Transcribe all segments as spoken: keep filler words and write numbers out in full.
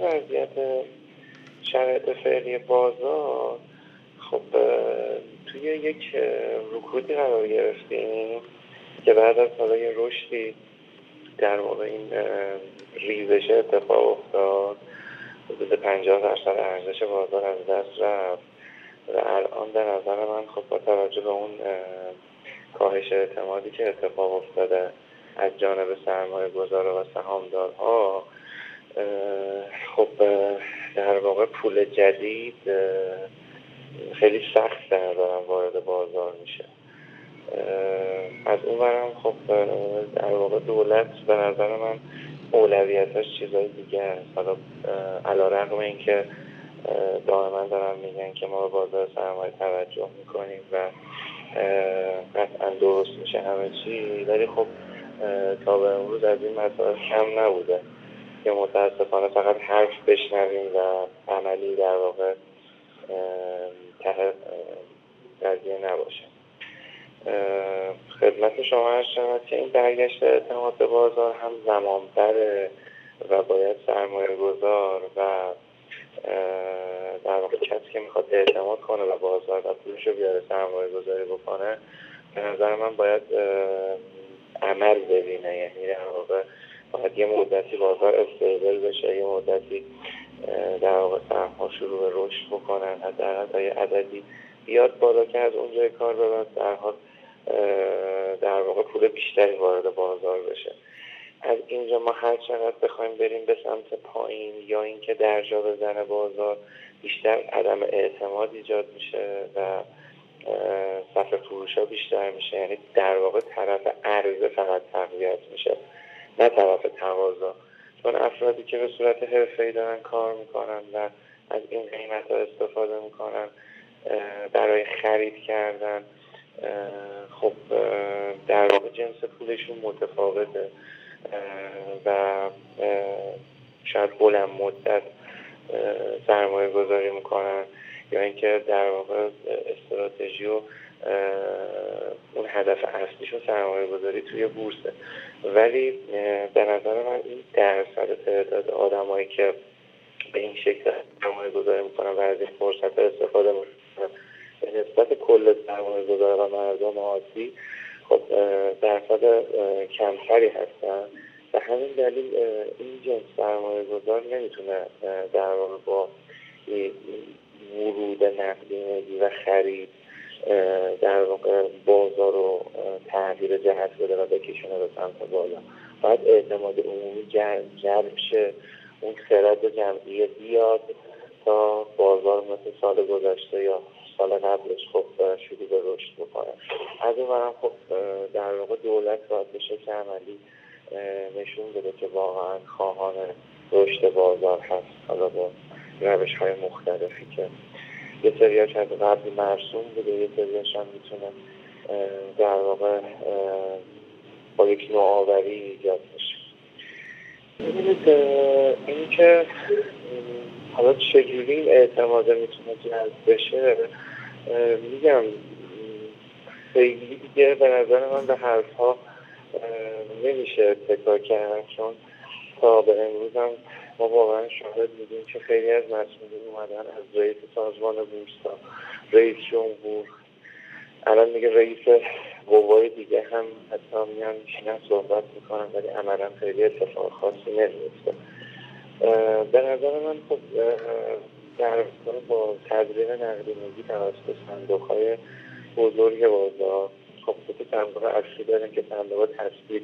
وضعیت شرایط فعلی بازار خب توی یک رکودی قرار گرفتیم که بعد از حالا یه رشدی در واقع این ریزش اتفاق افتاد، حدود پنجاه درصد ارزش بازار از دست رفت و الان به نظر من خب با توجه به اون کاهش اعتمادی که اتفاق افتاده از جانب سرمایه گذارا و سهامدارها، خب در واقع پول جدید خیلی سخت در دارن وارد بازار میشه. از اون برم خب در واقع دولت به نظر من اولویتش چیزای دیگه هست. حالا علیرغم اینکه دائما دارن میگن که ما به بازار سرمایه توجه میکنیم و قطعا درست میشه همه چی، ولی خب تا به امروز از این مسائل کم نبوده که متاسفانه فقط حرف بشنویم و عملی در واقع ته قضیه نباشه. خدمت شما عرض شود که این برگشت اعتماد به بازار هم زمان بره و باید سرمایه گذار و در واقع کسی که میخواد اعتماد کنه به بازار و پولشو بیاره سرمایه گذاری بکنه، به نظر من باید عمل ببینه. یعنی در واقع باید یه مدتی بازار استیبل بشه، یه مدتی در واقع سهم‌ها شروع به رشد بکنن، حداقل تا یه عددی بیاد بالا که از اونجای کار ببرد در حال در واقع پول بیشتری وارد بازار بشه. از اینجا ما هر چقدر بخوایم بریم به سمت پایین یا اینکه درجا بزنه بازار، بیشتر عدم اعتماد ایجاد میشه و صف فروشا بیشتر میشه. یعنی در واقع طرف عرضه فقط تقویت میشه نه طرف تقاضا، چون افرادی که به صورت حرفه‌ای دارن کار میکنن و از این قیمت ها استفاده میکنن برای خرید کردن، خب در واقع جنس پولشون متفاوته و شاید بلند مدت سرمایه گذاری میکنن یا اینکه در واقع استراتژی و اون هدف اصلیشون سرمایه گذاری توی بورسه. ولی به نظر من این درصد تعداد آدمایی که به این شکل سرمایه گذاری میکنن و از این فرصت استفاده میکنن به نسبت کل سرمایه گذار و مردم عادی خب درصد کمتری هستن. به همین دلیل این جنس سرمایه گذار نمیتونه در واقع با ورود نقدینگی و خرید در واقع بازار رو تغییر جهت بده و بکشونه به سمت بالا. باید اعتماد عمومی جلب شه، اون خرد جمعی بیاد تا بازار مثل سال گذشته یا سال قبلش خب شروع به رشد بکنه. از اون برم خب در واقع دولت باید به شکل عملی نشون بده که واقعا خواهان رشد بازار هست، حالا با روش های مختلفی که یه سریاش از قبل مرسوم بوده، یه سریاش هم میتونه در واقع با یک نوآوری ایجاد بشه. ببینید این که حالا چجوری این اعتماده میتونه جلب بشه، میگم خیلی دیگه به نظر من به حرفها نمیشه اتکا کرد، چون تا به امروز هم ما واقعا شاهد بودیم که خیلی از مسئولین اومدن از رئیس سازمان بورس تا رئیس جمهور، الان میگه رئیس قوای دیگه هم حتی میان میشینن صحبت میکنن ولی عملا خیلی اتفاق خاصی نمیفته. به نظر من خب در واقع با تدوین نقدینگی توسط صندوق‌های بزرگ بازار، خب دو تا صندوق اصلی داریم که صندوق تثبیت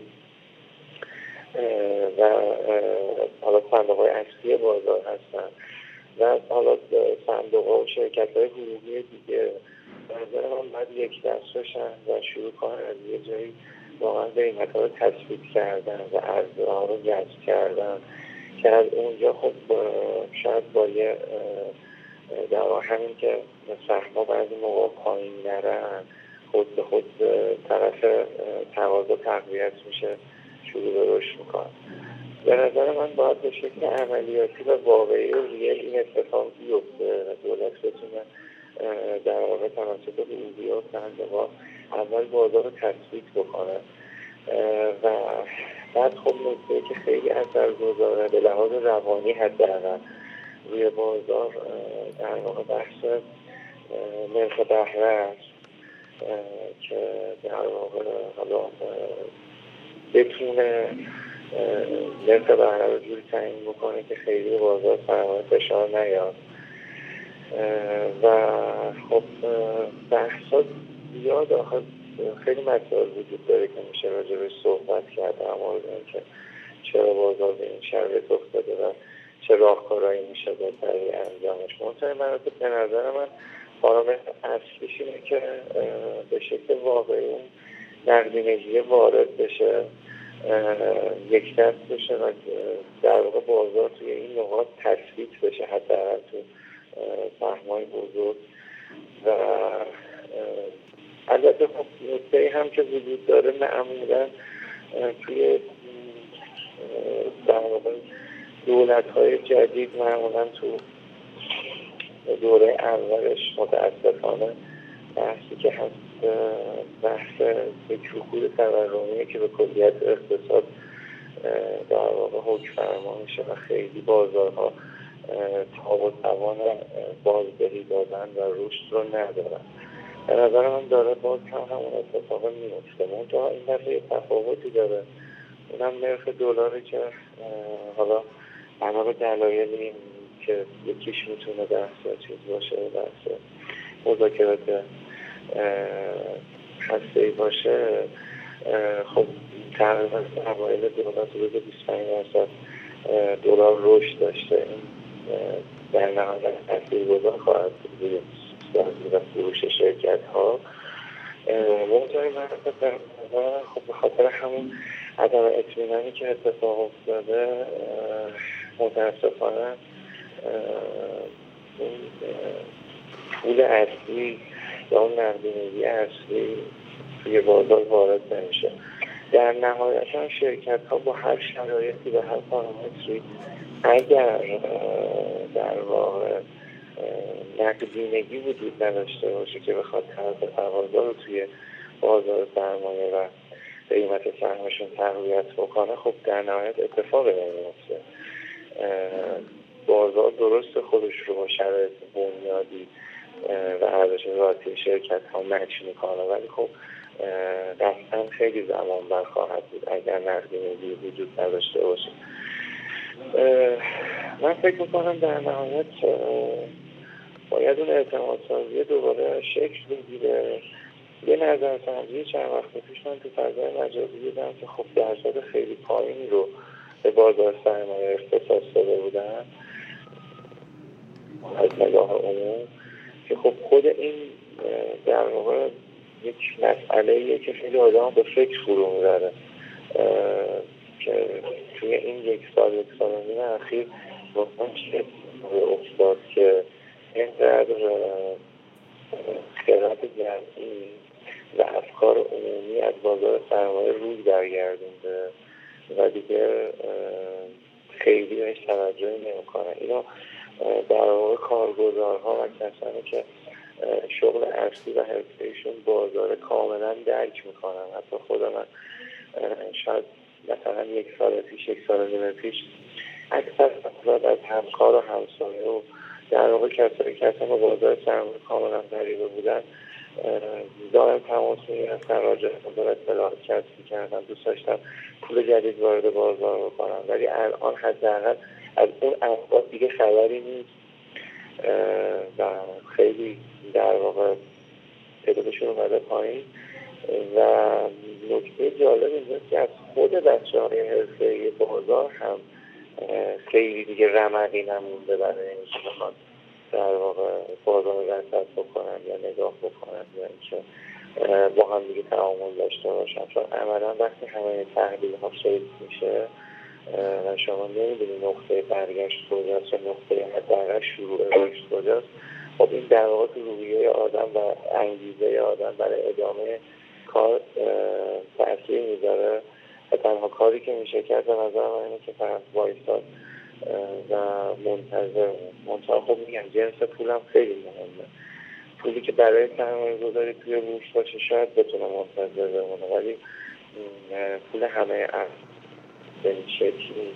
و حالا صندوق‌های اصلی بازار هستن و حالا صندوق‌ها و شرکت‌های حقوقی دیگه به نظر من باید یک دست بشن و شروع کنن از یه جایی واقعا قیمت‌ها رو تثبیت کردن و عرضه‌ها رو جذب کردن که از اونجا خب شاید با یه در واقع همین که سهم‌ها بعضی موقع پایین نرن خود به خود طرف تقاضا تقویت میشه، شروع به رشد میکنه. به نظر من باید به شکل عملیاتی و واقعی و ریل این اتفاق بیفته و دولت بتونه در واقع توسط حقوقی و صندوق‌ها اول بازار رو تثبیت بکنه و بعد خب نکته که خیلی اثرگذاره به لحاظ روانی حداقل روی بازار در واقع بحث نرخ بهره است که در واقع حالا بتونه نرخ بهره رو جوری تعیین بکنه که خیلی بازار سرمایه فشار نیاد و خب بحثا زیاد آخر خیلی مسائل وجود داره که میشه راجع بهش صحبت کرد در مورد اینکه چرا بازار به این شرایط افتاده و چه راهکارهایی میشه برای انجامش. منتها من به نظر من پارامتر اصلیش اینه که به شکل واقعی اون نقدینگی وارد بشه، یک دست بشه و در واقع بازار توی این نقاط تثبیت بشه، حداقل تو سهم‌های بزرگ. و البته خب نکته‌ای هم که وجود داره معمولا توی در واقع دولت‌های جدید معمولا تو دوره اولش متاسفانه بحثی که هست بحث یک رکود تورمیه که به کلیت اقتصاد در واقع حکم فرما میشه و خیلی بازارها تاب و توان بازدهی دادن و رشد رو ندارن. به نظر من داره باز هم همون اتفاق میفته. منتها این دفعه تفاوتی داره، اونم نرخ دلاری که حالا بنا به دلایلی که یکیش میتونه بحث چیز باشه، بحث مذاکرات هسته‌ای باشه، خب تقریبا اوایل دلار حدود بیست و پنج درصد دلار رشد داشته. این در نهایت تاثیرگذار خواهد بود در فروش شرکت ها. منتهای من خب به خاطر همون عدم اطمینانی که اتفاق افتاده متاسفانه اون پول اصلی یا اون نقدینگی اصلی توی بازار وارد نمیشه. در نهایت هم شرکت ها با هر شرایطی و هر پارامتری اگر در واقع نقدینگی وجود نداشته باشه که بخواد طرف تقاضا رو توی بازار سرمایه و قیمت سهمشون تقویت بکنه، خب در نهایت اتفاقی نمیفته. بازار درست خودش رو با شرایط بنیادی و ارزش ذاتی شرکت ها مچ میکنه، ولی خب قطعا خیلی زمان بر خواهد بود اگر نقدینگی وجود نداشته باشه. من فکر میکنم در نهایت باید اون اعتماد سازی دوباره شکل بگیره. یه نظرسنجی چند وقت پیش من تو فضای مجازی دیدم که خب درصد خیلی پایینی رو به بازار سرمایه اختصاص داده بودن از نگاه عموم، که خب خود این در واقع یک مسئله‌ایه که خیلی آدم به فکر فرو میبره که توی این یک سال یک سال و نیم اخیر واقعا چه افتاد که اینقدر خرد جمعی و افکار عمومی از بازار سرمایه روی برگردونده و دیگه خیلی بهش توجه نمی‌کنه. اینا در واقع کارگزارها و کسانی که شغل اصلی و حرفه‌ایشون بازار کاملا درک میکنن. حتی خود من شاید مثلا یک سال پیش یک سال نیم پیش اکثر افراد از همکار و همسایه و در واقع کسایی که اصلا بازار سرمایه کاملا غریبه بودن دائم تماس می‌گرفتن، راجع به بازار اطلاعات کسب می‌کردن، دوست داشتن پول جدید وارد بازار بکنن، ولی الان حداقل از اون افراد دیگه خبری نیست و خیلی در واقع تعدادشون اومده پایین. و نکته جالب اینجاست که از خود بچه‌های حرفه‌ای بازار هم خیلی دیگه رمقی نمونده برای اینکه بخوان در واقع بازار رصد بکنن یا نگاه بکنن یا اینکه با هم دیگه تعامل داشته باشن، چون عملا وقتی همه تحلیل ها شکل میشه و شما نمیدونی نقطه برگشت کجاست و نقطه حداقل شروع رشد کجاست، خب این در واقع تو روحیه آدم و انگیزه آدم برای ادامه کار تأثیر میذاره. و تنها کاری که میشه کرد به نظر من اینه که فقط وایساد و منتظر. منتها خب میگم جنس پولم خیلی مهمه. پولی که برای سرمایه گذاری توی بورس باشه شاید بتونه منتظر بمونه، ولی پول همه به این شکلی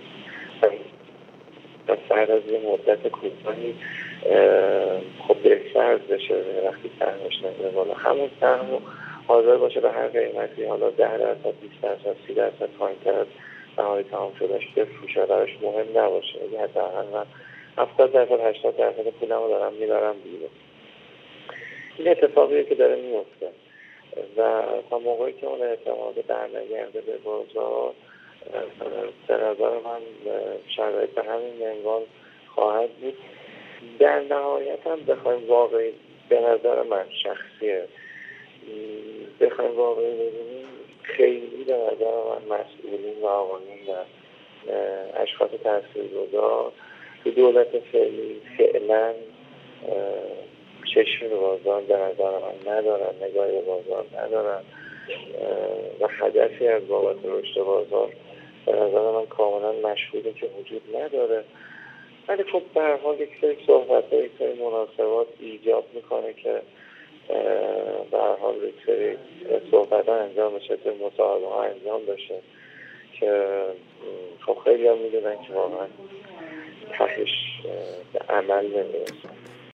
بعد از یه مدت کوتاهی خب بهتر بشه وقتی سهمش نمیره بالا، همون سهم حاضر باشه به هر قیمتی، حالا ده درصد بیست درصد سی درصد پایین‌تر از بهای تمام شدهش بفروشه، براش مهم نباشه. اگه حداقل من هفتاد درصد هشتاد درصد پولمو دارم میبرم بیرون. این اتفاقیه که داره میفته و تا موقعی که اون اعتماد برنگرده به بازار، به نظر من شرایط به همین منوال خواهد بود. در نهایت هم بخوایم واقعی، به نظر من شخصیه، بخوایم واقعی ببینیم، خیلی به نظر من مسئولین و آقایون و اشخاص تاثیرگذار تو دولت فعلی فعلا چشمی به بازار به نظر من ندارن، نگاهی به بازار ندارن و هدفی از بابت رشد بازار به نظر من کاملا مشهوده که وجود نداره. ولی خب به هر حال یک سری صحبت ها، یک سری مناسبات ایجاب میکنه که به هر حال یک سری صحبت ها انجام بشه، مصاحبه ها انجام بشه که خب خیلی هم میدونن که واقعا تحش به عمل نمیرسن.